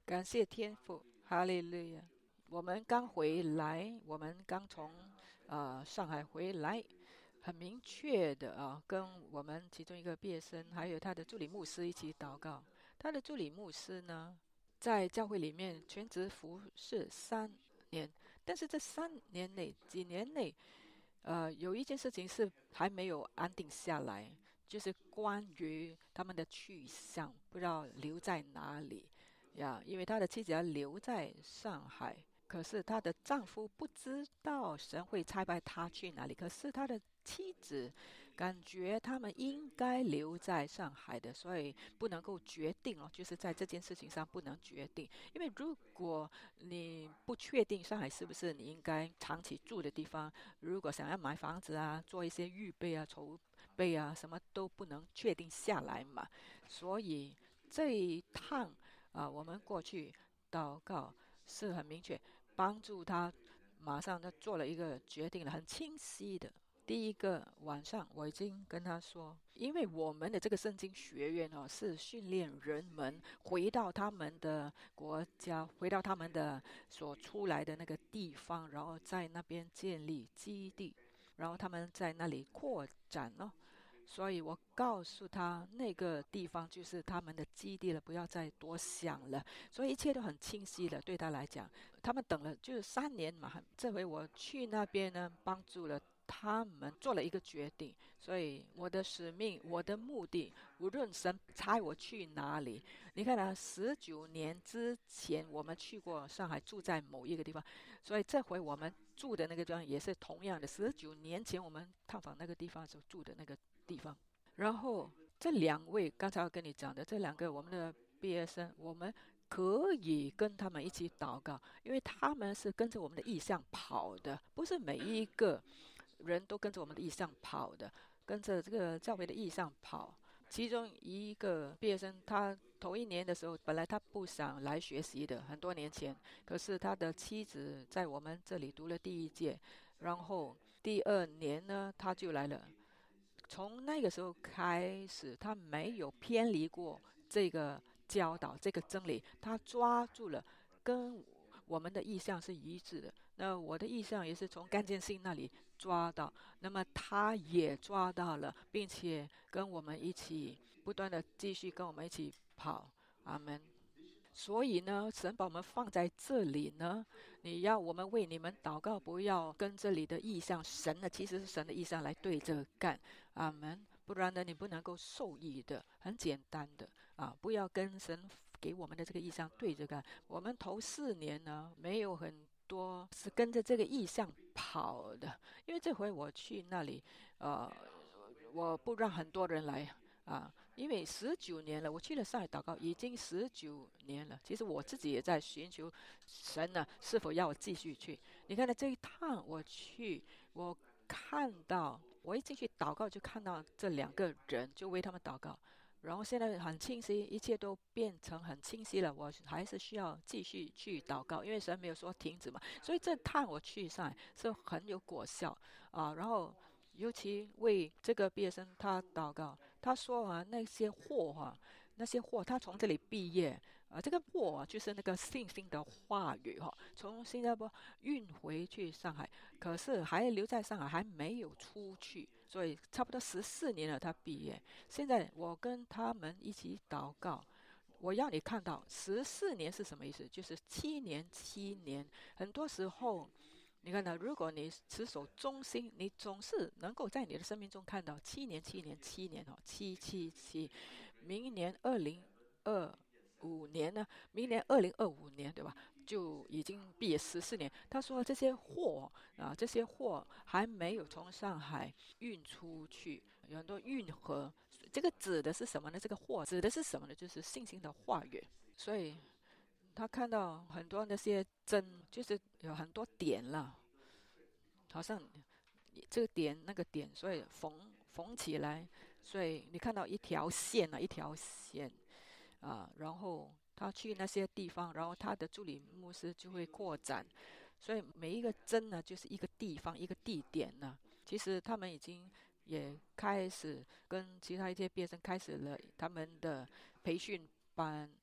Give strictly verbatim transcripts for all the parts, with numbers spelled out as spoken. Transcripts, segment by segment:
感谢天父，哈利路亚！我们刚回来，我们刚从呃上海回来，很明确的啊，跟我们其中一个毕业生，还有他的助理牧师一起祷告。他的助理牧师呢，在教会里面全职服侍三年，但是这三年内、几年内，呃，有一件事情是还没有安定下来，就是关于他们的去向，不知道留在哪里。呀，因为她的妻子要留在上海，可是她的丈夫不知道神会差派她去哪里。可是她的妻子感觉他们应该留在上海的，所以不能够决定哦，就是在这件事情上不能决定。因为如果你不确定上海是不是你应该长期住的地方，如果想要买房子啊，做一些预备啊、筹备啊，什么都不能确定下来嘛，所以这一趟。啊，我们过去祷告是很明确，帮助他马上就做了一个决定了，很清晰的。第一个晚上，我已经跟他说，因为我们的这个圣经学院哦，是训练人们回到他们的国家，回到他们的所出来的那个地方，然后在那边建立基地，然后他们在那里扩展哦。所以我告诉他，那个地方就是他们的基地了，不要再多想了。所以一切都很清晰了，对他来讲，他们等了就是三年嘛。这回我去那边呢，帮助了他们做了一个决定。所以我的使命，我的目的，无论神差我去哪里，你看啊，十九年之前我们去过上海，住在某一个地方，所以这回我们住的那个地方也是同样的。十九年前我们探访那个地方时候住的那个地方。然后这两位刚才我跟你讲的这两个我们的毕业生，我们可以跟他们一起祷告，因为他们是跟着我们的意向跑的，不是每一个人都跟着我们的意向跑的，跟着这个教会的意向跑。其中一个毕业生，他头一年的时候，本来他不想来学习的，很多年前。可是他的妻子在我们这里读了第一届，然后第二年呢，他就来了。从那个时候开始，他没有偏离过这个教导，这个真理，他抓住了，跟我们的意向是一致的。那我的意向也是从干建信那里抓到，那么他也抓到了，并且跟我们一起不断的继续跟我们一起跑。阿门。所以呢，神把我们放在这里呢，你要我们为你们祷告，不要跟这里的意象，神呢其实是神的意象来对着干，阿门。不然呢，你不能够受益的，很简单的啊，不要跟神给我们的这个意象对着干。我们头四年呢，没有很多是跟着这个意象跑的，因为这回我去那里，呃，我不让很多人来。啊，因为十九年了，我去了上海祷告已经十九年了。其实我自己也在寻求神呢，是否要我继续去？你看呢，这一趟我去，我看到我一进去祷告就看到这两个人，就为他们祷告。然后现在很清晰，一切都变成很清晰了。我还是需要继续去祷告，因为神没有说停止嘛。所以这趟我去上海是很有果效啊。然后尤其为这个毕业生他祷告，他说啊，那些货哈、啊，那些货他从这里毕业啊，这个货啊就是那个信心的话语哈、从新加坡运回去上海，可是还留在上海，还没有出去，所以差不多十四年了他毕业。现在我跟他们一起祷告。我要你看到十四年是什么意思？就是七年，七年。很多时候，你看到，如果你持守忠心，你总是能够在你的生命中看到七年、七年、七年哦，七七七。明年二零二五年呢？明年二零二五年，对吧？就已经毕业十四年。他说这些货啊，这些货还没有从上海运出去，有很多运河。这个指的是什么呢？这个货指的是什么呢？就是信心的话语。所以他看到很多那些针，就是有很多点了，好像这个点那个点，所以缝缝起来，所以你看到一条线啊，一条线啊，然后他去那些地方，然后他的助理牧师就会扩展，所以每一个针呢，就是一个地方一个地点呢。其实他们已经也开始跟其他一些毕业生开始了他们的培训班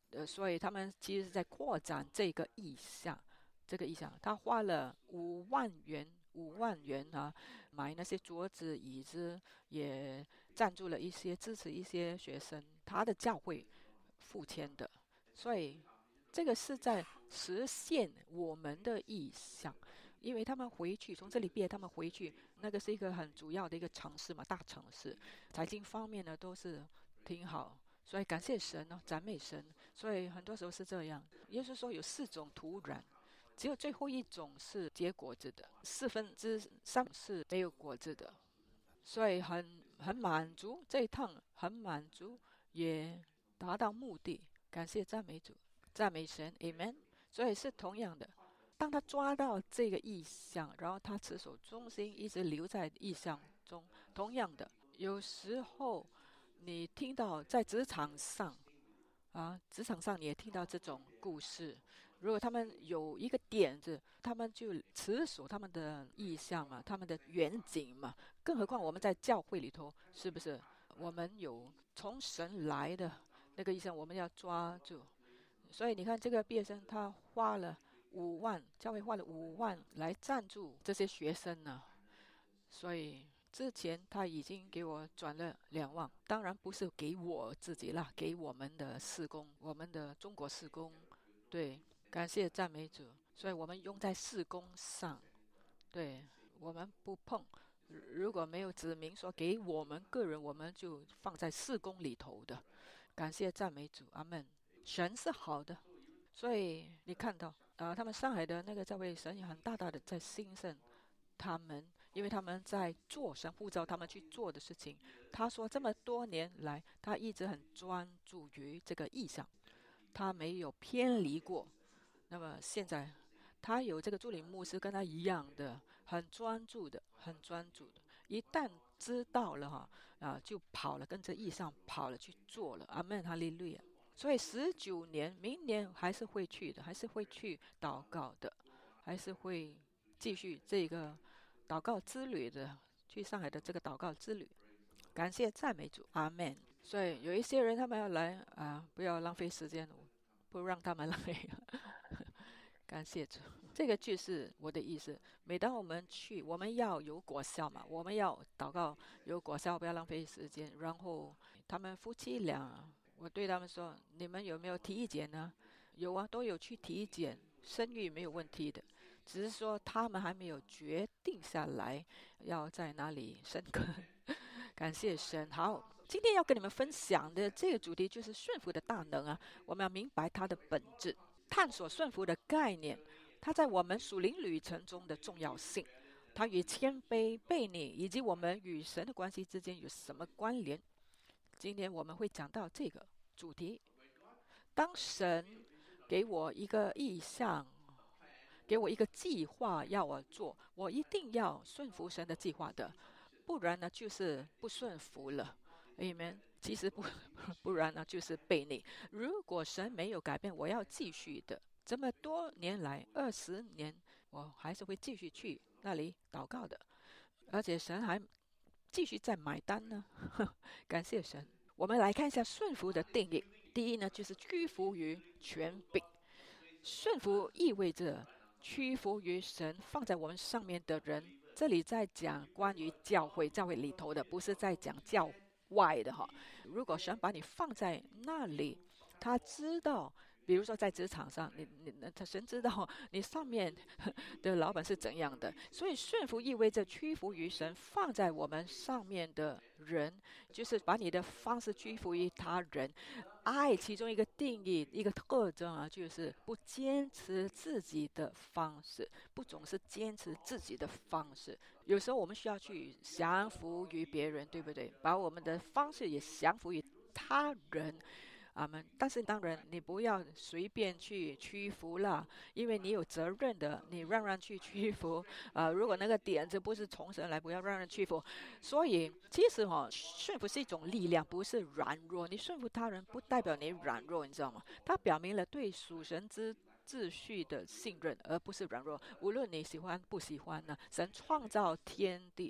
呃，所以他们其实是在扩展这个意向，这个意向，他花了五万元，五万元啊，买那些桌子、椅子，也赞助了一些，支持一些学生，他的教会付钱的，所以这个是在实现我们的意向。因为他们回去从这里毕业，他们回去那个是一个很主要的一个城市嘛，大城市，财经方面呢都是挺好，所以感谢神哦，赞美神。所以很多时候是这样，耶稣说有四种土壤，只有最后一种是结果子的，四分之三是没有果子的。所以很很满足，这一趟很满足，也达到目的。感谢赞美主，赞美神，Amen。所以是同样的，当他抓到这个意象，然后他持守忠心，一直留在意象中。同样的，有时候你听到在职场上啊，职场上你也听到这种故事。如果他们有一个点子，他们就持守他们的意向嘛，他们的远景嘛。更何况我们在教会里头，是不是？我们有从神来的那个意向，我们要抓住。所以你看，这个毕业生他花了五万，教会花了五万来赞助这些学生呢。所以之前他已经给我转了两万，当然不是给我自己啦，给我们的事工，我们的中国事工。对，感谢赞美主，所以我们用在事工上。对，我们不碰。如果没有指明说给我们个人，我们就放在事工里头的。感谢赞美主，阿门。神是好的，所以你看到啊、呃他们上海的那个教会，神也很大大的在兴盛他们，因为他们在做神呼召他们去做的事情。他说这么多年来，他一直很专注于这个意向，他没有偏离过。那么现在他有这个助理牧师跟他一样的，很专注的，很专注的。一旦知道了哈啊，就跑了，跟着意向跑了去做了。阿门，哈利路亚。所以十九年，明年还是会去的，还是会去祷告的，还是会继续这个祷告之旅的，去上海的这个祷告之旅。感谢赞美主，阿门。所以有一些人他们要来啊，不要浪费时间，不让他们来。感谢主，这个就是我的意思。每当我们去，我们要有果效嘛，我们要祷告有果效，不要浪费时间。然后他们夫妻俩，我对他们说：“你们有没有体检呢？”有啊，都有去体检，生育没有问题的，只是说他们还没有决定下来要在哪里生根。感谢神。好，今天要跟你们分享的这个主题就是顺服的大能啊，我们要明白它的本质。探索顺服的概念，它在我们属灵旅程中的重要性，它与谦卑、悖逆以及我们与神的关系之间有什么关联？今天我们会讲到这个主题。当神给我一个意向，给我一个计划要我做，我一定要顺服神的计划的，不然呢就是不顺服了。Amen。其实不，不然呢就是悖逆。如果神没有改变，我要继续的。这么多年来，二十年，我还是会继续去那里祷告的，而且神还继续在买单呢。感谢神。我们来看一下顺服的定义。第一呢，就是屈服于权柄。顺服意味着屈服于神放在我们上面的人。这里在讲关于教会，教会里头的，不是在讲教外的哈。如果神把你放在那里，他知道，比如说在职场上，你你他神知道你上面的老板是怎样的，所以顺服意味着屈服于神放在我们上面的人，就是把你的方式屈服于他人。爱其中一个定义，一个特征啊，就是不坚持自己的方式，不总是坚持自己的方式。有时候我们需要去降服于别人，对不对？把我们的方式也降服于他人。阿门。但是当然，你不要随便去屈服了，因为你有责任的，你让人去屈服啊、呃！如果那个点子不是从神来，不要让人屈服。所以其实哈、哦，顺服是一种力量，不是软弱。你顺服他人，不代表你软弱，你知道吗？它表明了对属神之秩序的信任，而不是软弱。无论你喜欢不喜欢呢，神创造天地。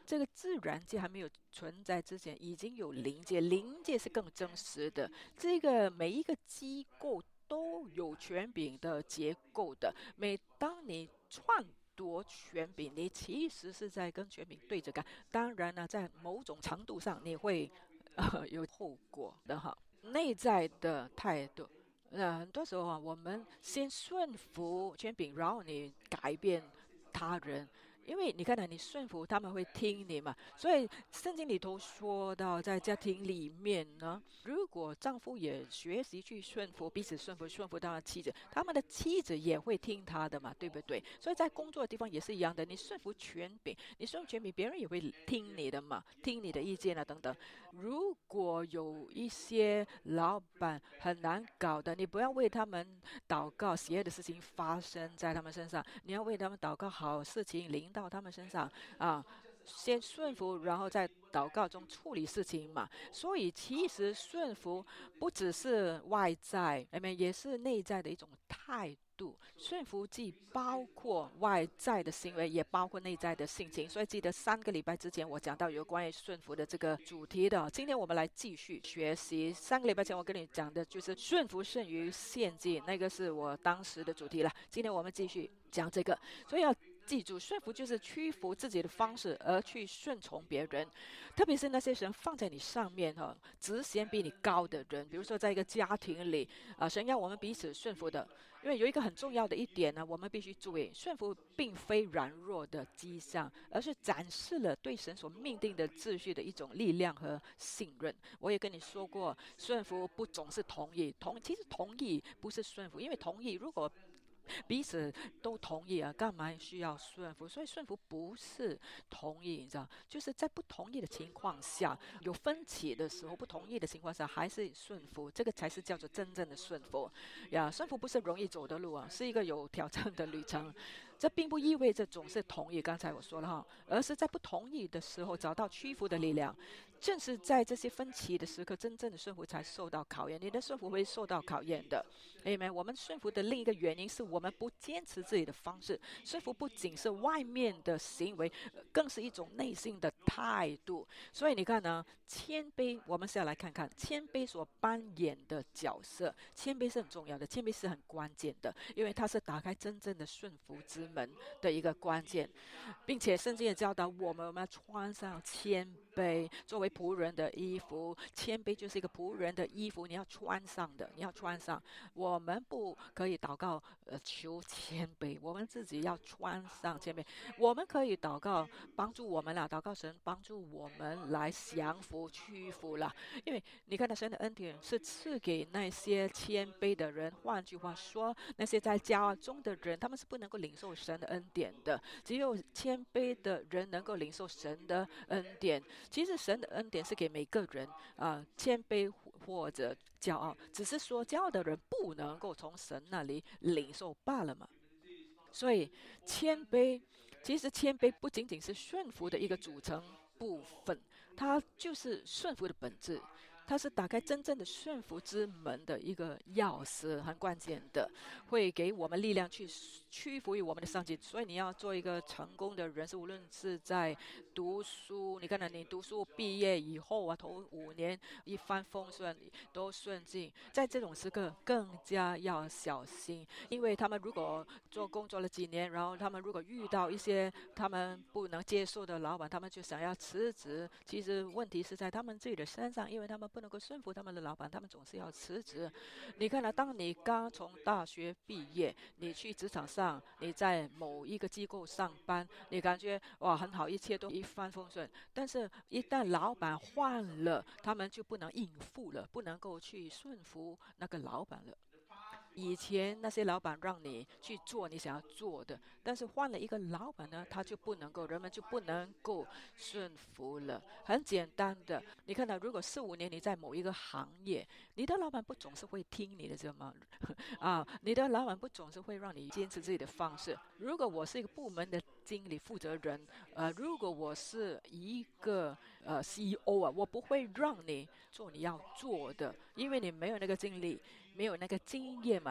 这个自然界还没有存在之前，已经有灵界，灵界是更真实的。这个每一个机构都有权柄的结构的，每当你篡夺权柄，你其实是在跟权柄对着干。当然呢，在某种程度上，你会呃有后果的哈。内在的态度。那很多时候啊，我们先顺服权柄，然后你改变他人。因为你看到你顺服，他们会听你嘛。所以圣经里头说到，在家庭里面呢，如果丈夫也学习去顺服，彼此顺服，顺服他的妻子，他们的妻子也会听他的嘛，对不对？所以在工作的地方也是一样的，你顺服权柄，你顺服权柄，别人也会听你的嘛，听你的意见啊等等。如果有一些老板很难搞的，你不要为他们祷告邪恶的事情发生在他们身上，你要为他们祷告好事情临到他们身上啊。先顺服，然后在祷告中处理事情嘛。所以其实顺服不只是外在，哎也是内在的一种态度。顺服既包括外在的行为，也包括内在的性情。所以记得三个礼拜之前我讲到有关于顺服的这个主题的，今天我们来继续学习。三个礼拜前我跟你讲的就是顺服胜于献祭，那个是我当时的主题了。今天我们继续讲这个，所以要记住，顺服就是屈服自己的方式而去顺从别人，特别是那些神放在你上面哈、哦，职衔比你高的人，比如说在一个家庭里啊，神要我们彼此顺服的。因为有一个很重要的一点呢，我们必须注意，顺服并非软弱的迹象，而是展示了对神所命定的秩序的一种力量和信任。我也跟你说过，顺服不总是同意，同其实同意不是顺服，因为同意如果彼此都同意啊，干嘛需要顺服？所以顺服不是同意，你知道，就是在不同意的情况下，有分歧的时候，不同意的情况下，还是顺服，这个才是叫做真正的顺服呀。顺服不是容易走的路啊，是一个有挑战的旅程。这并不意味着总是同意，刚才我说了哈，而是在不同意的时候找到屈服的力量。正是在这些分歧的时刻，真正的顺服才受到考验。你的顺服会受到考验的，明白？我们顺服的另一个原因是我们不坚持自己的方式。顺服不仅是外面的行为，更是一种内心的态度。所以你看呢，谦卑，我们是要来看看谦卑所扮演的角色。谦卑是很重要的，谦卑是很关键的，因为它是打开真正的顺服之门的一个关键，并且圣经也教导我们，我们要穿上谦卑作为仆人的衣服。谦卑就是一个仆人的衣服，你要穿上的，你要穿上。我们不可以祷告呃求谦卑，我们自己要穿上谦卑。我们可以祷告帮助我们啦，祷告神帮助我们来降服屈服啦。因为你看到神的恩典是赐给那些谦卑的人，换句话说，那些在骄傲中的人，他们是不能够领受神的恩典的。只有谦卑的人能够领受神的恩典。其实神的恩典是给每个人啊、呃，谦卑或者骄傲，只是说骄傲的人不能够从神那里领受罢了嘛。所以谦卑，其实谦卑不仅仅是顺服的一个组成部分，它就是顺服的本质。它是打开真正的顺服之门的一个钥匙，很关键的，会给我们力量去屈服于我们的上级。所以你要做一个成功的人士，无论是在读书，你看到你读书毕业以后啊，头五年一帆风顺，都顺境，在这种时刻更加要小心，因为他们如果做工作了几年，然后他们如果遇到一些他们不能接受的老板，他们就想要辞职。其实问题是在他们自己的身上，因为他们不能够顺服他们的老板，他们总是要辞职。你看了，当你刚从大学毕业，你去职场上，你在某一个机构上班，你感觉哇很好，一切都一帆风顺。但是，一旦老板换了，他们就不能应付了，不能够去顺服那个老板了。以前那些老板让你去做你想要做的，但是换了一个老板呢，他就不能够，人们就不能够顺服了。很简单的，你看到，如果四五年你在某一个行业，你的老板不总是会听你的，知道吗？啊，你的老板不总是会让你坚持自己的方式。如果我是一个部门的经理负责人，呃，如果我是一个呃 C E O 啊，我不会让你做你要做的，因为你没有那个精力，没有那个经验嘛。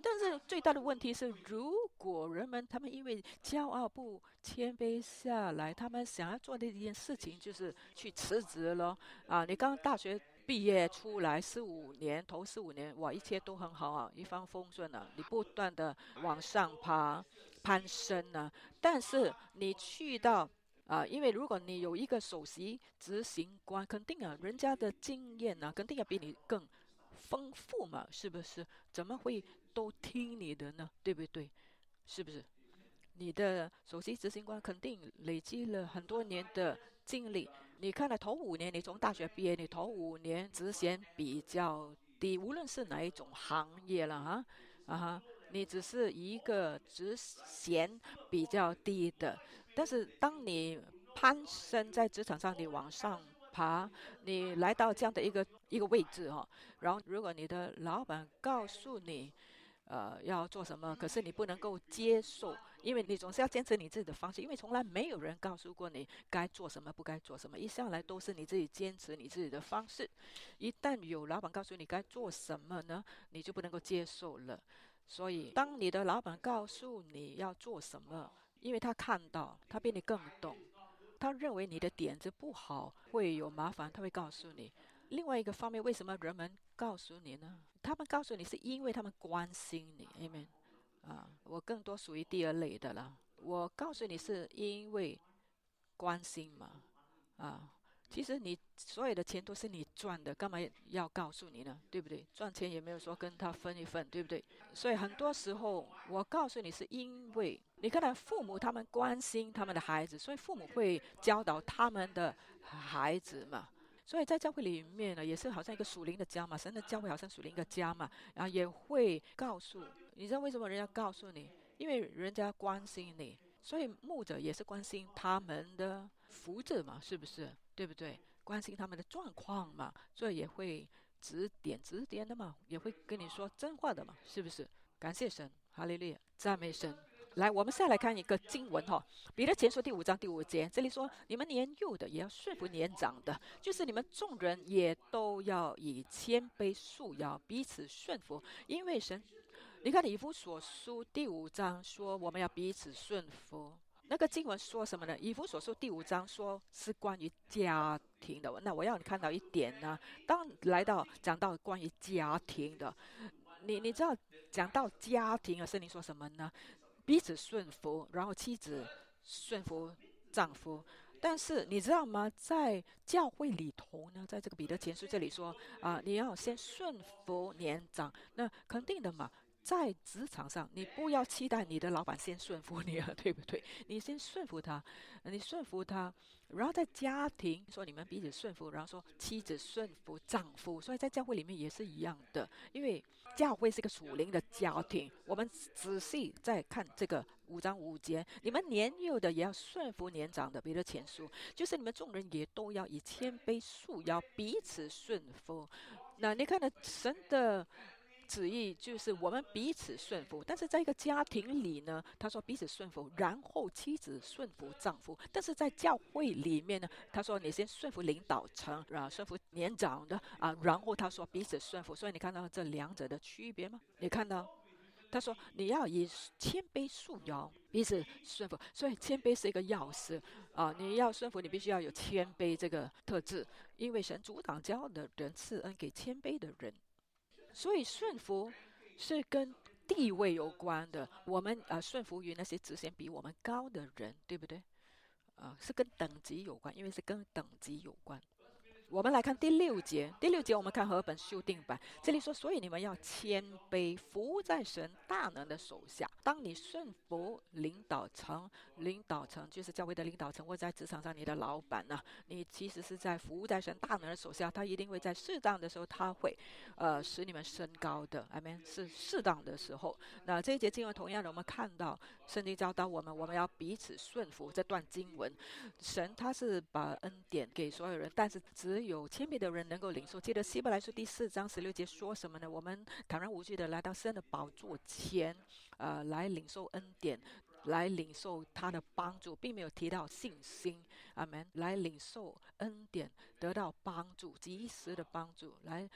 但是最大的问题是，如果人们他们因为骄傲不谦卑下来，他们想要做的一件事情就是去辞职了啊！你刚大学毕业出来四五年，头四五年，哇，一切都很好啊，一帆风顺啊，你不断的往上爬、攀升啊。但是你去到啊，因为如果你有一个首席执行官，肯定啊，人家的经验啊，肯定要比你更丰富嘛，是不是？怎么会都听你的呢？对不对？是不是？你的首席执行官肯定累积了很多年的经历。你看了头五年，你从大学毕业，你头五年职衔比较低，无论是哪一种行业了哈，啊哈，你只是一个职衔比较低的，但是当你攀升在职场上，你往上爬，你来到这样的一个一个位置哈、哦，然后如果你的老板告诉你，呃，要做什么，可是你不能够接受，因为你总是要坚持你自己的方式，因为从来没有人告诉过你该做什么，不该做什么，一向来都是你自己坚持你自己的方式。一旦有老板告诉你该做什么呢，你就不能够接受了。所以，当你的老板告诉你要做什么，因为他看到，他比你更懂，他认为你的点子不好，会有麻烦，他会告诉你。另外一个方面，为什么人们告诉你呢？他们告诉你是因为他们关心你，amen。啊，我更多属于第二类的了。我告诉你是因为关心嘛，啊，其实你所有的钱都是你赚的，干嘛要告诉你呢？对不对？赚钱也没有说跟他分一份，对不对？所以很多时候我告诉你是因为你看到父母他们关心他们的孩子，所以父母会教导他们的孩子嘛。所以在教会里面呢，也是好像一个属灵的家嘛，神的教会好像属灵一个家嘛，然后也会告诉你知道为什么人家告诉你？因为人家关心你，所以牧者也是关心他们的福祉嘛，是不是？对不对？关心他们的状况嘛，所以也会指点指点的嘛，也会跟你说真话的嘛，是不是？感谢神，哈利路亚，赞美神。来，我们再来看一个经文哈，彼得前书第五章第五节，这里说：你们年幼的也要顺服年长的，就是你们众人也都要以谦卑束腰，彼此顺服，因为神。你看以弗所书第五章说我们要彼此顺服，那个经文说什么呢？以弗所书第五章说是关于家庭的。那我要你看到一点呢，当来到讲到关于家庭的，你你知道讲到家庭啊，圣经说什么呢？彼此顺服，然后妻子顺服丈夫。但是你知道吗？在教会里头呢，在这个彼得前书这里说啊、你要先顺服年长，那肯定的嘛。在职场上，你不要期待你的老板先顺服你啊，对不对？你先顺服他，你顺服他，然后在家庭说你们彼此顺服，然后说妻子顺服丈夫，所以在教会里面也是一样的，因为教会是个属灵的家庭。我们仔细再看这个五章五节，你们年幼的也要顺服年长的，彼得前书就是你们众人也都要以谦卑束腰，彼此顺服。那你看呢？神的旨意就是我们彼此顺服，但是在一个家庭里呢，他说彼此顺服，然后妻子顺服丈夫。但是在教会里面呢，他说你先顺服领导层，然后顺服年长的啊，然后他说彼此顺服。所以你看到这两者的区别吗？你看到？他说：“你要以谦卑束腰，彼此顺服。所以谦卑是一个钥匙啊！你要顺服，你必须要有谦卑这个特质，因为神主挡骄傲的人，赐恩给谦卑的人。所以顺服是跟地位有关的。我们啊、呃、顺服于那些职衔比我们高的人，对不对？啊、呃，是跟等级有关，因为是跟等级有关。”我们来看第六节，第六节我们看和本修订版，这里说，所以你们要谦卑，服在神大能的手下。当你顺服领导层，领导层就是教会的领导层，或在职场上你的老板呢、啊，你其实是在服务在神大能的手下，他一定会在适当的时候，他会呃使你们升高的。阿们，是适当的时候。那这一节经文同样的，我们看到圣经教导我们，我们要彼此顺服。这段经文，神他是把恩典给所有人，但是只有谦卑的人能够领受。记得希伯来书第四章十六节说什么呢？我们坦然无惧的来到神的宝座前，呃，来领受恩典，来领受他的帮助，并没有提到信心。阿门。来领受恩典，得到帮助，及时的帮助，来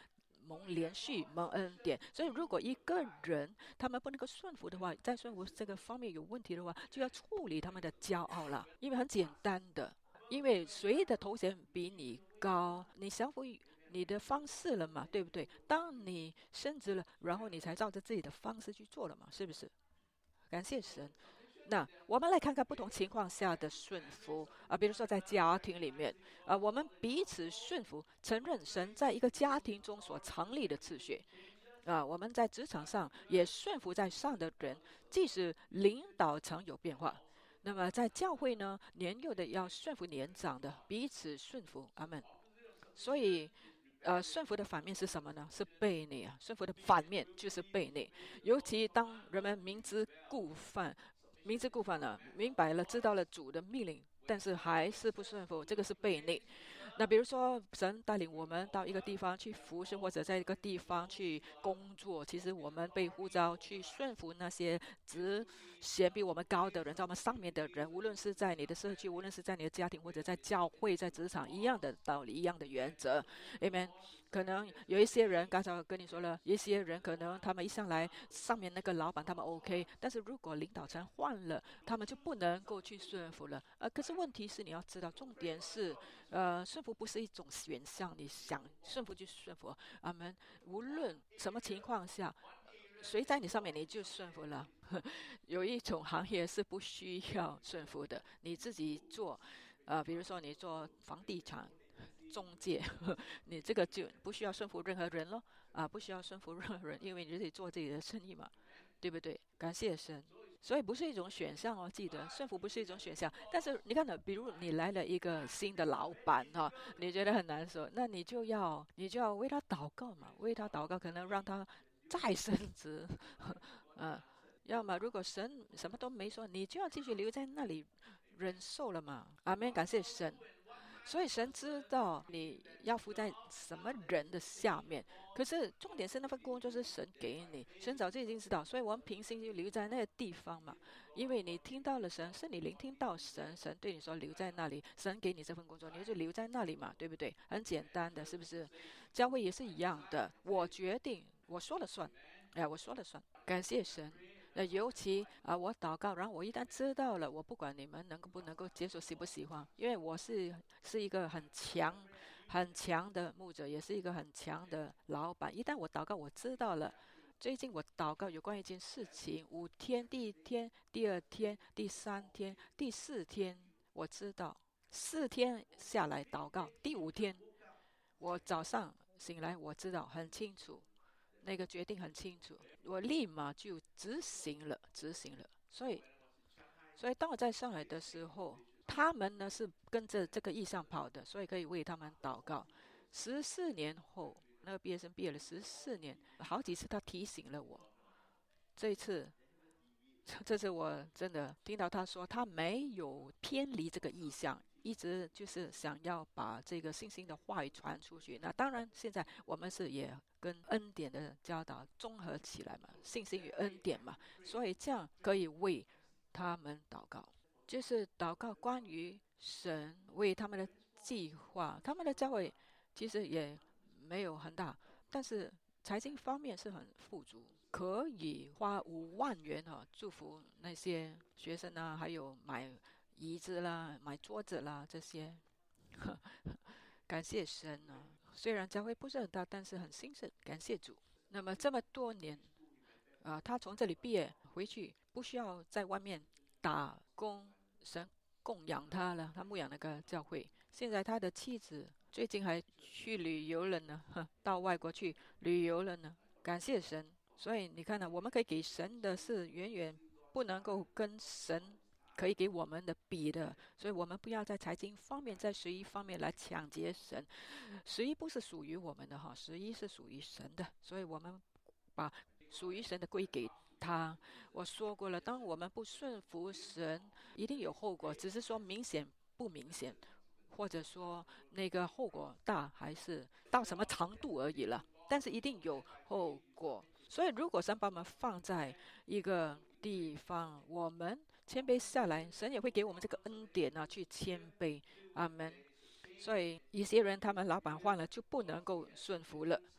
蒙连续蒙恩典。所以如果一个人他们不能够顺服的话，在顺服这个方面有问题的话，就要处理他们的骄傲了。因为很简单的，因为谁的头衔比你高，你降服你的方式了嘛，对不对？当你升职了，然后你才照着自己的方式去做了嘛，是不是？感谢神。那我们来看看不同情况下的顺服啊，比如说在家庭里面啊，我们彼此顺服，承认神在一个家庭中所成立的次序啊。我们在职场上也顺服在上的人，即使领导层有变化。那么在教会呢，年幼的要顺服年长的，彼此顺服。阿门。所以。呃，顺服的反面是什么呢？是悖逆啊！顺服的反面就是悖逆，尤其当人们明知故犯，明知故犯了，明白了，知道了主的命令，但是还是不顺服，这个是悖逆。那比如说，神带领我们到一个地方去服侍，或者在一个地方去工作，其实我们被呼召去顺服那些职衔比我们高的人，在我们上面的人，无论是在你的社区，无论是在你的家庭，或者在教会、在职场，一样的道理，一样的原则。Amen。可能有一些人，刚才我跟你说了，一些人可能他们一上来，上面那个老板他们 OK， 但是如果领导层换了，他们就不能够去顺服了。呃，可是问题是你要知道，重点是，呃，顺服不是一种选项，你想顺服就顺服。阿门。无论什么情况下，谁在你上面你就顺服了。有一种行业是不需要顺服的，你自己做，呃，比如说你做房地产。中介，你这个就不需要顺服任何人咯，啊，不需要顺服任何人，因为你自己做自己的生意嘛，对不对？感谢神，所以不是一种选项哦，记得顺服不是一种选项。但是你看呢，比如你来了一个新的老板哈、哦，你觉得很难受，那你就要你就要为他祷告嘛，为他祷告，可能让他再升职，嗯，要么如果神什么都没说，你就要继续留在那里忍受了嘛。阿门，感谢神。所以神知道你要服在什么人的下面，可是重点是那份工作是神给你，神早就已经知道，所以我们平心就留在那个地方嘛，因为你听到了神，是你聆听到神，神对你说留在那里，神给你这份工作，你就留在那里嘛，对不对？很简单的，是不是？教会也是一样的，我决定，我说了算，哎，我说了算，感谢神。那尤其啊、呃，我祷告，然后我一旦知道了，我不管你们能够不能够接受，喜不喜欢，因为我是是一个很强、很强的牧者，也是一个很强的老板。一旦我祷告，我知道了。最近我祷告有关一件事情，五天，第一天、第二天、第三天、第四天，我知道，四天下来祷告，第五天我早上醒来，我知道很清楚。那个决定很清楚，我立马就执行了，执行了。所以，所以当我在上海的时候，他们呢是跟着这个意向跑的，所以可以为他们祷告。十四年后，那个毕业生毕业了十四年，好几次他提醒了我。这一次，这次我真的听到他说，他没有偏离这个意向。一直就是想要把这个信心的话语传出去。那当然，现在我们是也跟恩典的教导综合起来嘛，信心与恩典嘛，所以这样可以为他们祷告，就是祷告关于神为他们的计划。他们的教会其实也没有很大，但是财经方面是很富足，可以花五万元哈、啊、祝福那些学生啊，还有买椅子啦，买桌子啦，这些，感谢神啊！虽然教会不是很大，但是很兴盛，感谢主。那么这么多年，啊、呃，他从这里毕业回去，不需要在外面打工，神供养他了，他牧养那个教会。现在他的妻子最近还去旅游了呢，到外国去旅游了呢，感谢神。所以你看呢、啊，我们可以给神的是远远不能够跟神可以给我们的比的，所以我们不要在财经方面，在十一方面来抢劫神。十一不是属于我们的哈，十一是属于神的，所以我们把属于神的归给他。我说过了，当我们不顺服神，一定有后果，只是说明显不明显，或者说那个后果大还是到什么长度而已了，但是一定有后果。所以如果神把我们放在一个地方，我们谦卑下来，神也会给我们这个恩典啊，去谦卑。阿门。所以一些人他们老板换了就不能够顺服了。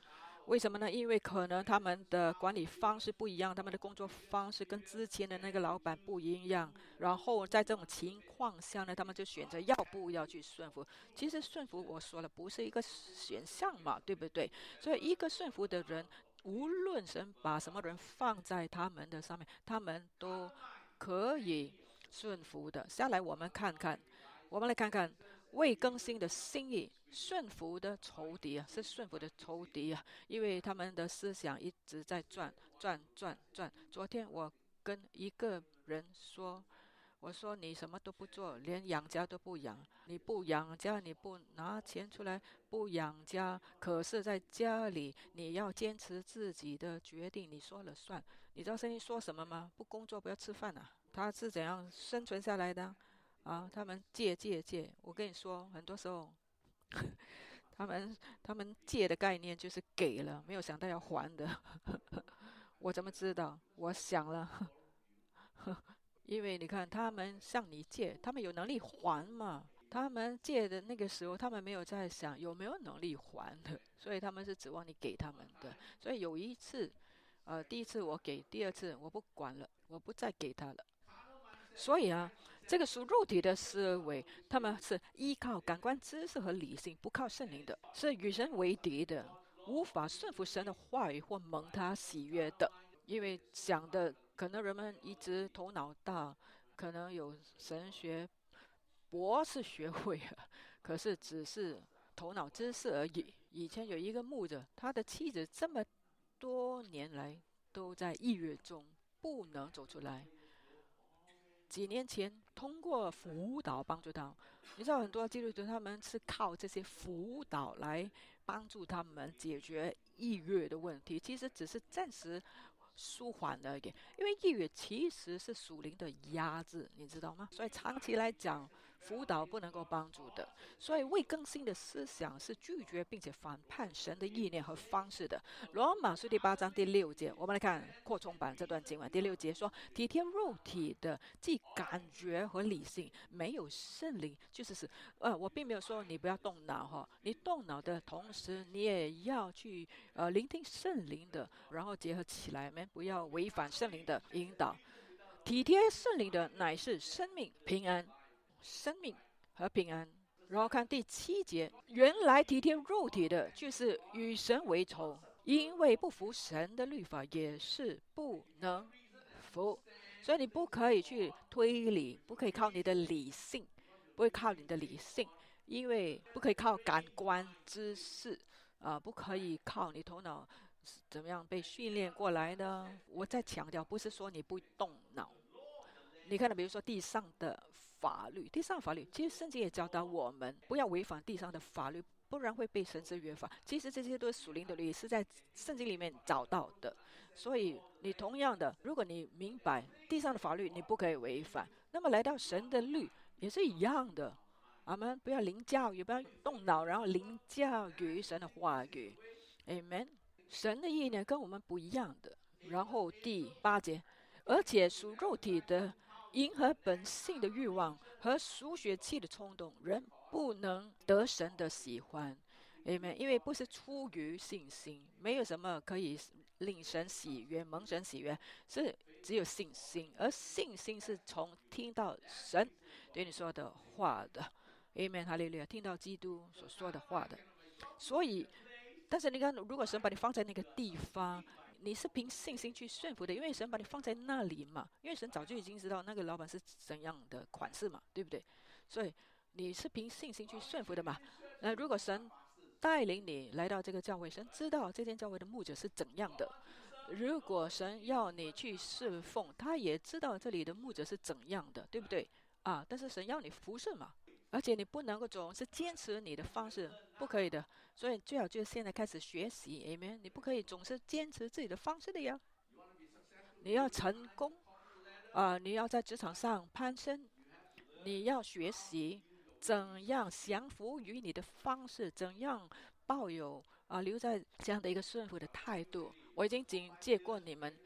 为什么呢？因为可能他们的管理方式不一样，他们的工作方式跟之前的那个老板不一样。然后在这种情况下呢，他们就选择要不要去顺服。其实顺服我说了不是一个选项嘛，对不对？所以一个顺服的人，无论神把什么人放在他们的上面，他们都可以顺服的。下来我们看看，我们来看看未更新的心意，顺服的仇敌啊，是顺服的仇敌啊，因为他们的思想一直在转转转转。昨天我跟一个人说，我说你什么都不做，连养家都不养，你不养家，你不拿钱出来，不养家，可是在家里你要坚持自己的决定，你说了算。你知道圣经说什么吗？不工作不要吃饭啊。他是怎样生存下来的？啊，他们借借借，我跟你说，很多时候他们他们借的概念就是给了，没有想到要还的。我怎么知道？我想了，因为你看他们向你借，他们有能力还嘛？他们借的那个时候，他们没有在想有没有能力还的，所以他们是指望你给他们的。所以有一次，呃，第一次我给，第二次我不管了，我不再给他了。所以啊，这个属肉体的思维，他们是依靠感官知识和理性，不靠圣灵的，是与神为敌的，无法顺服神的话语或蒙他喜悦的。因为想的，可能人们一直头脑大，可能有神学博士学位啊，可是只是头脑知识而已。以前有一个牧者，他的妻子这么多年来都在抑郁中，不能走出来。几年前通过辅导帮助他，你知道很多基督徒他们是靠这些辅导来帮助他们解决抑郁的问题，其实只是暂时舒缓而已。因为抑郁其实是属灵的压制，你知道吗？所以长期来讲，辅导不能够帮助的。所以未更新的思想是拒绝并且反叛神的意念和方式的。罗马书第八章第六节，我们来看扩充版这段经文。第六节说：体贴肉体的，既感觉和理性，没有圣灵，就是是呃，我并没有说你不要动脑哈，你动脑的同时，你也要去呃聆听圣灵的，然后结合起来，们不要违反圣灵的引导。体贴圣灵的，乃是生命平安，生命和平安。然后看第七节，原来体贴肉体的，就是与神为仇，因为不服神的律法，也是不能服。所以你不可以去推理，不可以靠你的理性，不会靠你的理性，因为不可以靠感官知识啊、呃，不可以靠你头脑怎么样被训练过来呢？我在强调，不是说你不动脑。你看到，比如说地上的法律，地上法律，其实圣经也教导我们不要违反地上的法律，不然会被神之约法。其实这些都是属灵的律，是在圣经里面找到的。所以你同样的，如果你明白地上的法律你不可以违反，那么来到神的律也是一样的。阿们，不要零教育，不要动脑，然后零教育神的话语。Amen。神的意念跟我们不一样的。然后第八节，而且属肉体的，迎合本性的欲望和属血气的冲动，人不能得神的喜欢。Amen。因为不是出于信心，没有什么可以令神喜悦、蒙神喜悦，是只有信心，而信心是从听到神对你说的话的。Amen。哈利路亚，听到基督所说的话的。所以，但是你看，如果神把你放在那个地方，你是凭信心去顺服的，因为神把你放在那里嘛，因为神早就已经知道那个老板是怎样的款式嘛，对不对？所以你是凭信心去顺服的嘛。那如果神带领你来到这个教会，神知道这间教会的牧者是怎样的。如果神要你去侍奉，他也知道这里的牧者是怎样的，对不对啊？但是神要你服侍嘛，而且你不能够总是坚持你的方式，不可以的。所以最好就是现在开始学习 ，Amen。你不可以总是坚持自己的方式的呀。你要成功啊、呃！你要在职场上攀升，你要学习怎样降服于你的方式，怎样抱有啊、呃、留在这样的一个顺服的态度。我已经警戒过你们，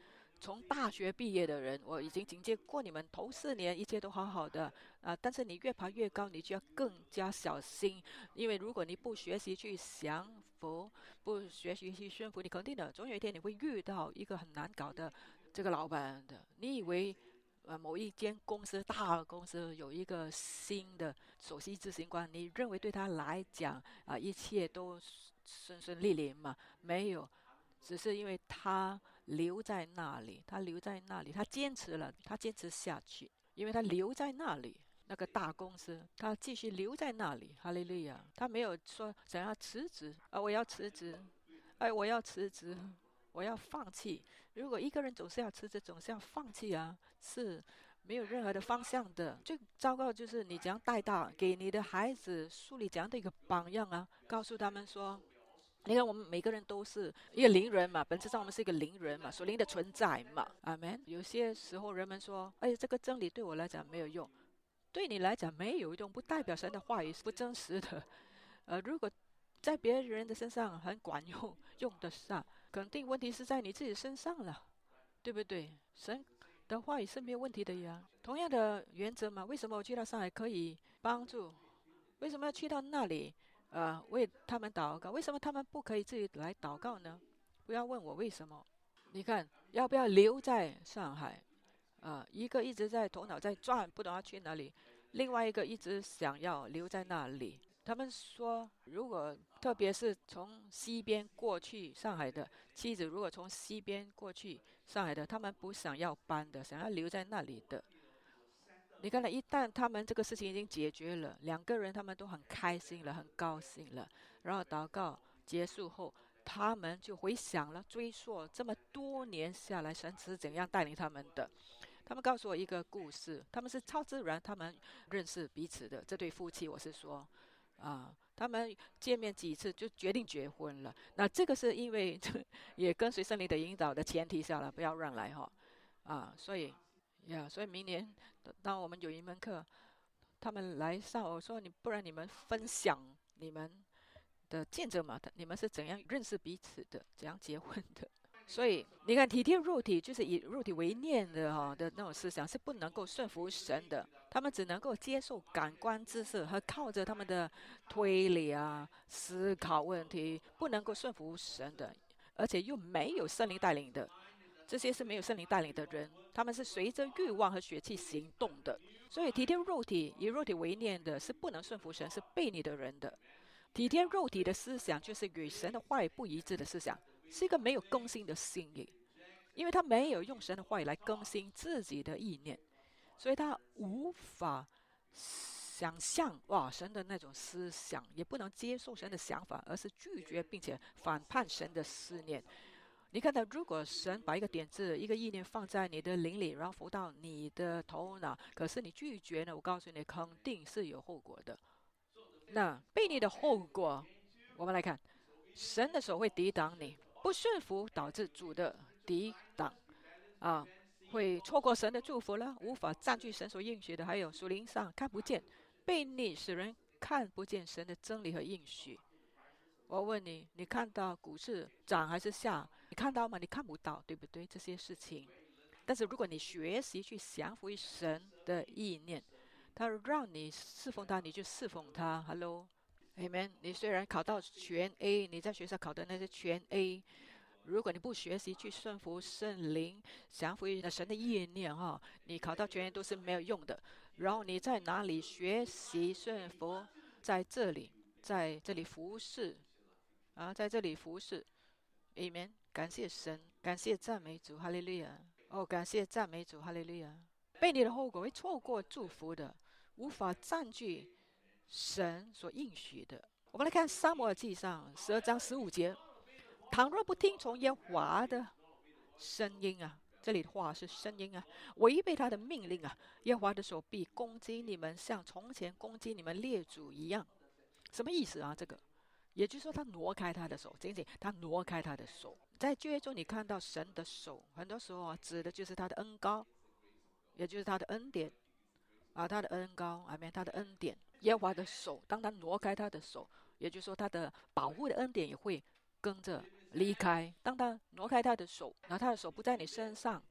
从大学毕业的人，我已经警戒过你们，头四年一切都好好的啊，但是你越爬越高，你就要更加小心，因为如果你不学习去降服，不学习去顺服，你肯定的，总有一天你会遇到一个很难搞的这个老板的。你以为呃某一间公司大公司有一个新的首席执行官，你认为对他来讲啊、一切都顺顺利利吗？没有。只是因为他留在那里，他留在那里，他坚持了，他坚持下去，因为他留在那里，那个大公司，他继续留在那里，哈利路亚，他没有说想要辞职啊，我要辞职，哎，我要辞职，我要放弃。如果一个人总是要辞职，总是要放弃啊，是没有任何的方向的。最糟糕的就是你怎样带大，给你的孩子树立怎样的一个榜样啊，告诉他们说。你看，我们每个人都是一个灵人嘛，本质上我们是一个灵人嘛，属灵的存在嘛，阿门。有些时候人们说，哎，这个真理对我来讲没有用，对你来讲没有用，不代表神的话语是不真实的。呃，如果在别人的身上很管用，用得上，肯定问题是在你自己身上了，对不对？神的话语是没有问题的呀。同样的原则嘛，为什么我去到上海可以帮助？为什么要去到那里？呃，为他们祷告？为什么他们不可以自己来祷告呢？不要问我为什么。你看，要不要留在上海？啊、一个一直在头脑在转，不懂要去哪里；另外一个一直想要留在那里。他们说，如果特别是从西边过去上海的妻子，如果从西边过去上海的，他们不想要搬的，想要留在那里的。你看了，一旦他们这个事情已经解决了，两个人他们都很开心了，很高兴了。然后祷告结束后，他们就回想了，追溯这么多年下来，神是怎样带领他们的。他们告诉我一个故事，他们是超自然，他们认识彼此的这对夫妻，我是说，啊，他们见面几次就决定结婚了。那这个是因为也跟随圣灵的引导的前提下了，不要乱来哈，啊，所以。呀，所以明年当我们有一门课，他们来上，我说你不然你们分享你们的见证嘛，你们是怎样认识彼此的，怎样结婚的。所以你看，体贴肉体就是以肉体为念的哈、的那种思想是不能够顺服神的，他们只能够接受感官知识和靠着他们的推理啊思考问题，不能够顺服神的，而且又没有圣灵带领的。这些是没有圣灵带领的人，他们是随着欲望和血气行动的。所以体贴肉体、以肉体为念的，是不能顺服神，是悖逆的人的。体贴肉体的思想，就是与神的话语不一致的思想，是一个没有更新的心意，因为他没有用神的话语来更新自己的意念，所以他无法想象哇神的那种思想，也不能接受神的想法，而是拒绝并且反叛神的思念。你看到，如果神把一个点子、一个意念放在你的灵里，然后浮到你的头脑，可是你拒绝呢？我告诉你，肯定是有后果的。那悖逆的后果，我们来看，神的手会抵挡你，不顺服导致主的抵挡，啊，会错过神的祝福了，无法占据神所应许的，还有属灵上看不见，悖逆使人看不见神的真理和应许。我问你，你看到股市涨还是下？你看到吗？你看不到，对不对？这些事情，但是如果你学习去降服于神的意念，他让你侍奉他，你就侍奉他。Hello，Amen。你虽然考到全 A，你在学校考的那些全 A，如果你不学习去顺服圣灵，降服于神的意念哈，你考到全 A 都是没有用的。然后你在哪里学习顺服？在这里，在这里服侍。啊，在这里服侍，Amen。感谢神，感谢赞美主，哈利路亚。哦，感谢赞美主，哈利路亚。悖逆的后果会错过祝福的，无法占据神所应许的。我们来看撒母耳记上十二章十五节：倘若不听从耶和华的声音啊，这里的话是声音啊，违背他的命令啊，耶和华的手必攻击你们，像从前攻击你们列祖一样。什么意思啊？这个？也就是说，他挪开他的手，仅仅他挪开他的手。在旧约中，你看到神的手，很多时候啊，指的就是他的恩膏，也就是他的恩典啊，他的恩膏，啊，没他的恩典。耶和华的手，当他挪开他的手，也就是说，他的保护的恩典也会跟着离开。当他挪开他的手，然后他的手不在你身上，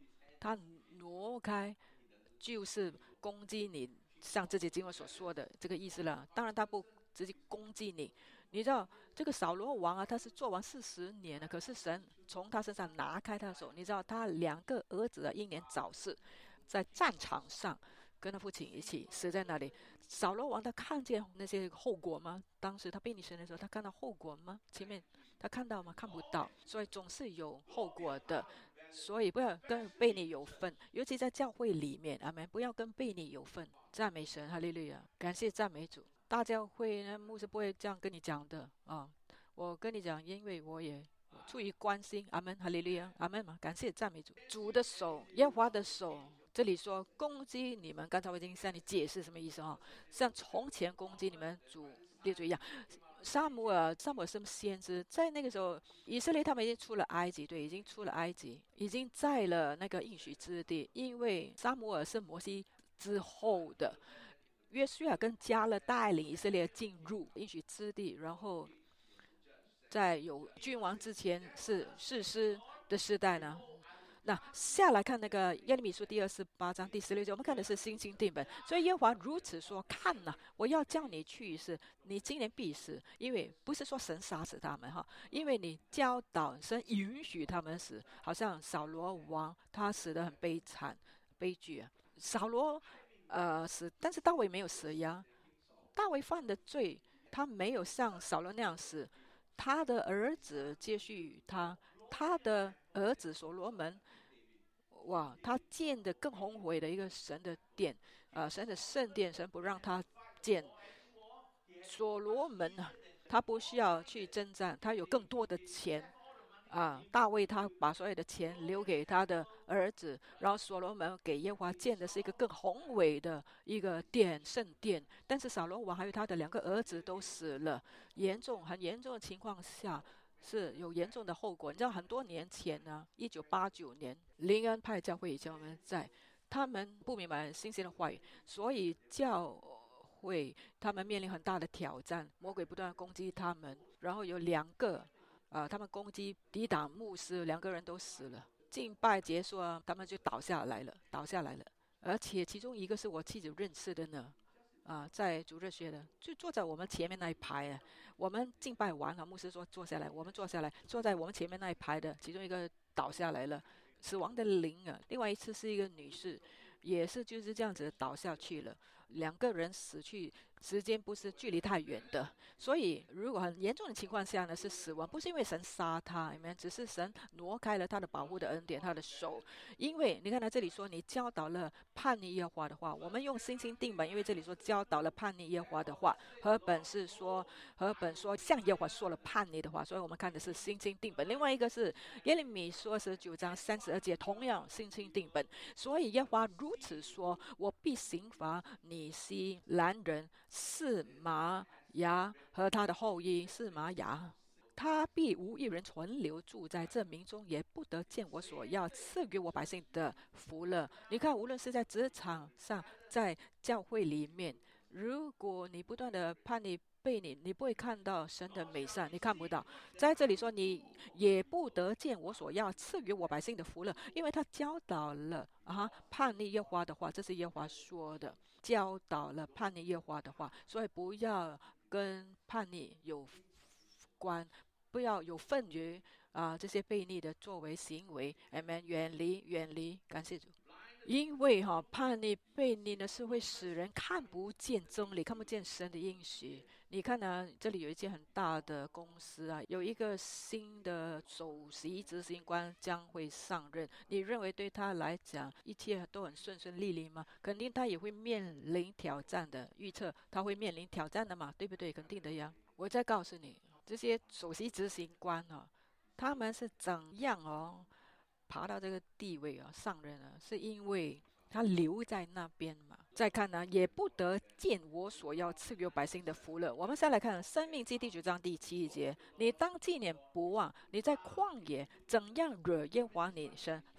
他挪开，就是攻击你，像这节经文所说的这个意思了。当然，他不直接攻击你。你知道这个扫罗王啊，他是做完四十年了，可是神从他身上拿开他的手。你知道他两个儿子啊，英年早逝，在战场上跟他父亲一起死在那里。扫罗王他看见那些后果吗？当时他背逆神的时候，他看到后果吗？前面他看到吗？看不到。所以总是有后果的。所以不要跟悖逆有份，尤其在教会里面，阿门！不要跟悖逆有份。赞美神，哈利路亚！感谢赞美主。大教会呢，牧师不会这样跟你讲的啊。我跟你讲，因为我也出于关心，阿门，哈利路亚，阿门嘛！感谢赞美主。主的手，耶和华的手，这里说攻击你们，刚才我已经向你解释什么意思哈，像从前攻击你们主列祖一样。撒母耳，撒母耳是先知，在那个时候，以色列他们已经出了埃及，对，已经出了埃及，已经在了那个应许之地。因为撒母耳是摩西之后的，约书亚跟迦勒带领以色列进入应许之地，然后在有君王之前是士师的时代呢。那下来看那个耶利米书第二十八章第十六节，我们看的是新新定本。所以耶和华如此说：看呐、啊，我要叫你去世，你今年必死。因为不是说神杀死他们哈，因为你教导神允许他们死，好像扫罗王他死得很悲惨悲剧啊。扫罗呃死，但是大卫没有死呀。大卫犯的罪，他没有像扫罗那样死，他的儿子接续他，他的儿子所罗门。哇，他建的更宏伟的一个神的殿，呃，神的圣殿，神不让他建。所罗门啊，他不需要去征战，他有更多的钱。啊，大卫他把所有的钱留给他的儿子，然后所罗门给耶和华建的是一个更宏伟的一个殿，圣殿。但是扫罗王还有他的两个儿子都死了，严重很严重的情况下是有严重的后果。你知道很多年前呢，一九八九年，灵恩派教会以前我们在，他们不明白新鲜的话语，所以教会他们面临很大的挑战，魔鬼不断攻击他们，然后有两个。呃，他们攻击抵挡牧师，两个人都死了。敬拜结束啊，他们就倒下来了，倒下来了。而且其中一个是我妻子认识的呢，啊、在主日学的，就坐在我们前面那一排啊。我们敬拜完了，牧师说坐下来，我们坐下来，坐在我们前面那一排的，其中一个倒下来了，死亡的灵啊。另外一次是一个女士，也是就是这样子倒下去了。两个人死去时间不是距离太远的，所以如果很严重的情况下呢，是死亡，不是因为神杀他，只是神挪开了他的保护的恩典，他的手。因为你看他这里说，你教导了叛逆耶和华的话，我们用新新定本，因为这里说教导了叛逆耶和华的话，和本是说和本说向耶和华说了叛逆的话，所以我们看的是新新定本。另外一个是耶利米书十九章三十二节，同样新新定本。所以耶和华如此说：我必刑罚你西兰人示玛雅和他的后裔示玛雅，他必无一人存留住在这民中，也不得见我所要赐给我百姓的福乐。你看，无论是在职场上，在教会里面，如果你不断的叛逆背你，你不会看到神的美善，你看不到。在这里说，你也不得见我所要赐给我百姓的福乐，因为他教导了啊叛逆耶和华的话，这是耶和华说的，教导了叛逆耶和华的话，所以不要跟叛逆有关，不要有份于啊这些悖逆的作为行为，阿们，远离远离，感谢主。因为哈、叛逆悖逆呢是会使人看不见真理，看不见神的应许。你看呢、这里有一间很大的公司啊，有一个新的首席执行官将会上任。你认为对他来讲一切都很顺顺利利吗？肯定他也会面临挑战的，预测他会面临挑战的嘛，对不对？肯定的呀。我再告诉你，这些首席执行官啊，他们是怎样哦？爬到这个地位啊，上任啊，是因为他留在那边嘛。再看呢，也不得见我所要赐给百姓的福乐。我们再来看《生命记》第九章第七节：你当纪念不忘你在旷野怎样惹耶和华你神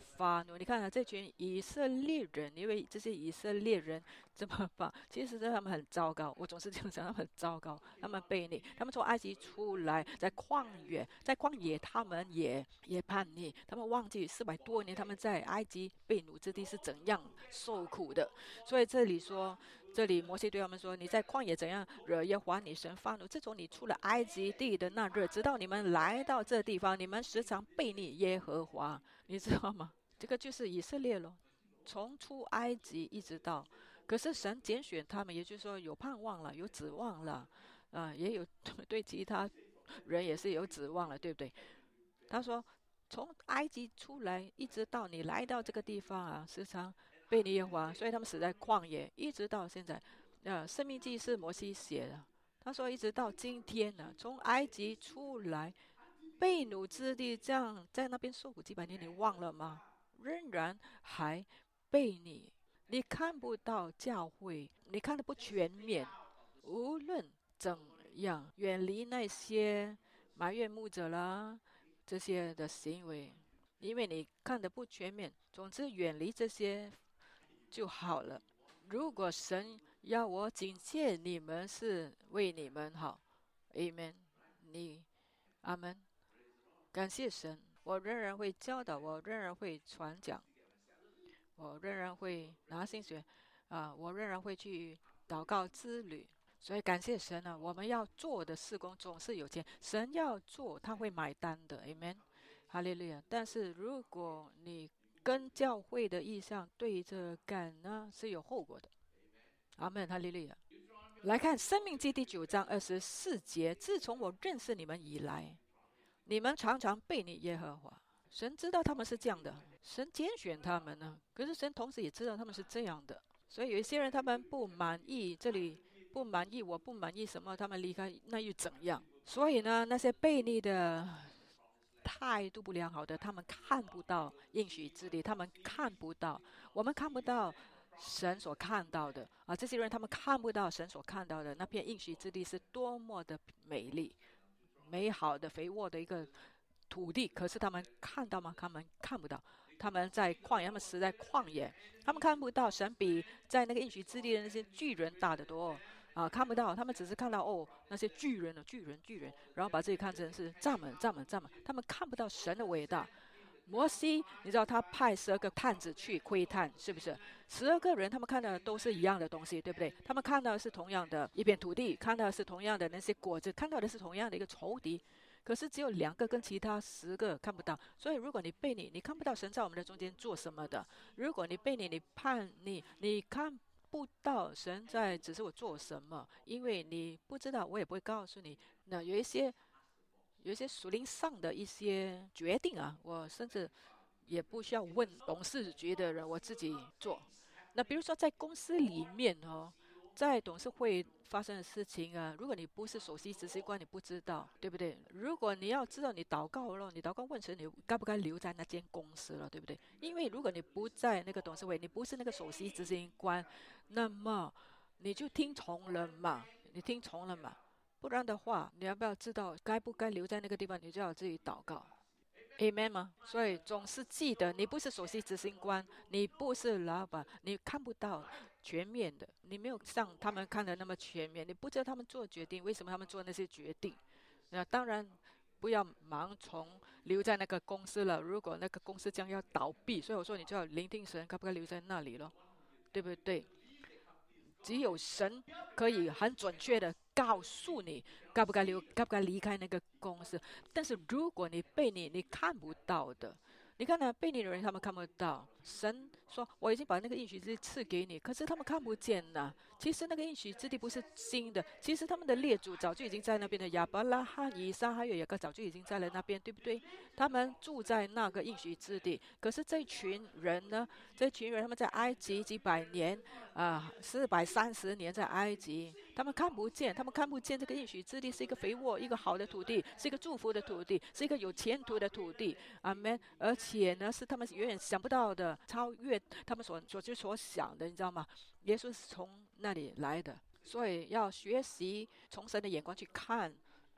发怒。你看啊，这群以色列人，因为这些以色列人怎么办？其实他们很糟糕，我总是这样讲，他们很糟糕，他们悖逆，他们从埃及出来，在旷野，在旷野，他们也也叛逆，他们忘记四百多年他们在埃及被掳之地是怎样受苦的。所以这里说，这里摩西对他们说：“你在旷野怎样惹耶和华你神发怒？自从你出了埃及地的那日，直到你们来到这地方，你们时常悖逆耶和华。”你知道吗？这个就是以色列咯，从出埃及一直到，可是神拣选他们，也就是说有盼望了，有指望了，啊、也有对其他人也是有指望了，对不对？他说，从埃及出来，一直到你来到这个地方啊，时常被你耶和华，所以他们死在旷野，一直到现在。呃，生命记是摩西写的，他说一直到今天呢、从埃及出来，被掳之地，这样在那边受苦几百年，你忘了吗？仍然还被你，你看不到教会，你看得不全面。无论怎样，远离那些埋怨牧者啦这些的行为，因为你看得不全面。总之，远离这些就好了。如果神要我警戒你们，是为你们好，Amen。你，阿门。感谢神，我仍然会教导，我仍然会传讲，我仍然会拿薪水，啊、我仍然会去祷告之旅。所以感谢神啊，我们要做的事工总是有钱，神要做，他会买单的，Amen，哈利路亚。但是如果你跟教会的意向对着干呢，是有后果的。阿门，哈利路亚。来看《生命记》第九章二十四节，自从我认识你们以来，你们常常背逆耶和华。神知道他们是这样的，神拣选他们呢。可是神同时也知道他们是这样的，所以有一些人他们不满意这里，不满意我不满意什么，他们离开那又怎样？所以呢，那些背逆的、态度不良好的，他们看不到应许之地，他们看不到，我们看不到神所看到的啊。这些人他们看不到神所看到的那片应许之地是多么的美丽、美好的、肥沃的一个土地，可是他们看到吗？他们看不到。他们在旷野，他们死在旷野，他们看不到神比在那个应许之地的那些巨人大得多啊，看不到。他们只是看到哦那些巨人的巨人巨人，然后把自己看成是站满站满站满，他们看不到神的伟大。摩西，你知道他派十二个探子去窥探，是不是？十二个人他们看到的都是一样的东西，对不对？他们看到的是同样的一片土地，看到的是同样的那些果子，看到的是同样的一个仇敌。可是只有两个跟其他十个看不到，所以如果你背逆，你看不到神在我们的中间做什么的；如果你背逆，你叛逆，你看不到神在指示我做什么，因为你不知道，我也不会告诉你。那有一些有一些属灵上的一些决定啊，我甚至也不需要问董事局的人，我自己做。那比如说在公司里面哦，在董事会发生的事情啊，如果你不是首席执行官，你不知道，对不对？如果你要知道，你祷告了，你祷告问神，你该不该留在那间公司了，对不对？因为如果你不在那个董事会，你不是那个首席执行官，那么你就听从了嘛，你听从了嘛。不然的话，你要不要知道该不该留在那个地方，你就要自己祷告。Amen 吗？所以总是记得，你不是首席执行官，你不是老板，你看不到全面的，你没有像他们看的那么全面，你不知道他们做决定，为什么他们做那些决定。那当然，不要盲从留在那个公司了。如果那个公司将要倒闭，所以我说你就要聆听神，该不该留在那里咯，对不对？只有神可以很准确的告诉你该不该留，该不该离开那个公司。但是如果你被你你看不到的，你看呢，被你的人他们看不到。神说我已经把那个应许之地赐给你，可是他们看不见呐。其实那个应许之地不是新的，其实他们的列祖早就已经在那边的，亚伯拉罕、以撒还有雅各早就已经在了那边，对不对？他们住在那个应许之地。可是这群人呢，这群人他们在埃及几百年啊，四百三十年在埃及，他们看不见，他们看不见这个应许之地是一个肥沃、一个好的土地，是一个祝福的土地，是一个有前途的土地。阿门。而且呢，是他们远远想不到的，超越他们所所知所想的，你知道吗？耶稣是从那里来的，所以要学习从神的眼光去看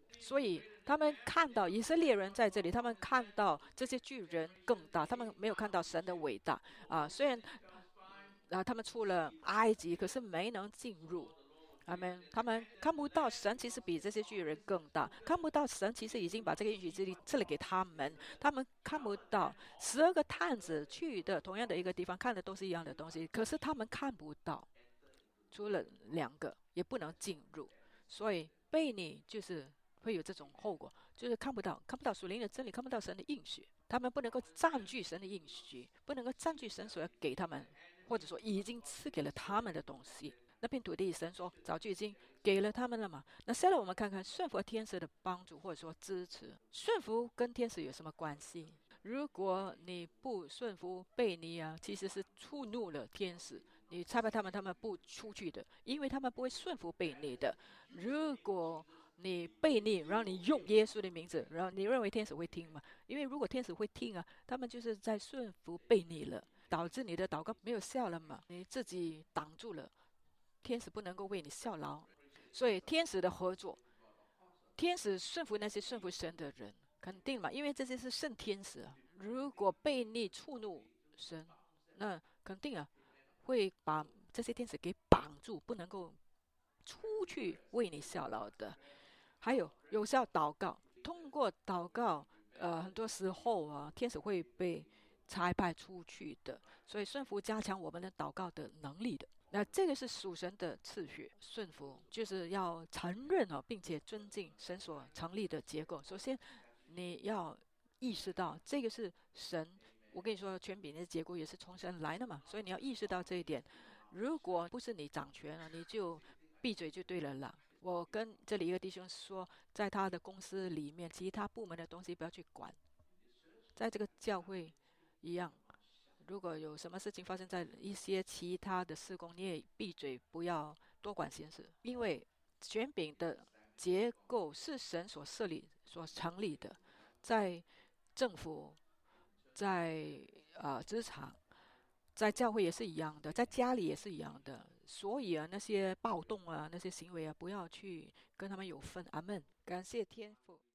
所以他们看到以色列人在这里，他们看到这些巨人更大，他们没有看到神的伟大啊。虽然啊，他们出了埃及，可是没能进入。他们他们看不到神，其实比这些巨人更大。看不到神，其实已经把这个应许之地赐了给他们。他们看不到十二个探子去的同样的一个地方，看的都是一样的东西，可是他们看不到，除了两个也不能进入。所以悖逆就是会有这种后果，就是看不到看不到属灵的真理，看不到神的应许，他们不能够占据神的应许，不能够占据神所要给他们，或者说已经赐给了他们的东西。那片土地，神说早就已经给了他们了嘛。那现在我们看看顺服天使的帮助或者说支持，顺服跟天使有什么关系？如果你不顺服悖逆啊，其实是触怒了天使。你猜吧，他们他们不出去的，因为他们不会顺服悖逆的。如果你悖逆，然后你用耶稣的名字，然后你认为天使会听吗？因为如果天使会听啊，他们就是在顺服悖逆了，导致你的祷告没有效了嘛，你自己挡住了，天使不能够为你效劳。所以天使的合作，天使顺服那些顺服神的人，肯定嘛，因为这些是圣天使啊。如果悖逆触怒神，那肯定啊会把这些天使给绑住，不能够出去为你效劳的。还有有效祷告，通过祷告，呃，很多时候啊，天使会被差派出去的。所以顺服加强我们的祷告的能力的。那这个是属神的次序，顺服就是要承认哦，并且尊敬神所成立的结构。首先，你要意识到这个是神。我跟你说，权柄的结构也是从神来的嘛，所以你要意识到这一点。如果不是你掌权了，你就闭嘴就对了啦。我跟这里一个弟兄说，在他的公司里面，其他部门的东西不要去管，在这个教会一样。如果有什么事情发生在一些其他的事工，你也闭嘴，不要多管闲事，因为权柄的结构是神所设立、所成立的，在政府、在呃职场、在教会也是一样的，在家里也是一样的。所以啊，那些暴动啊，那些行为啊，不要去跟他们有分。阿门。感谢天父。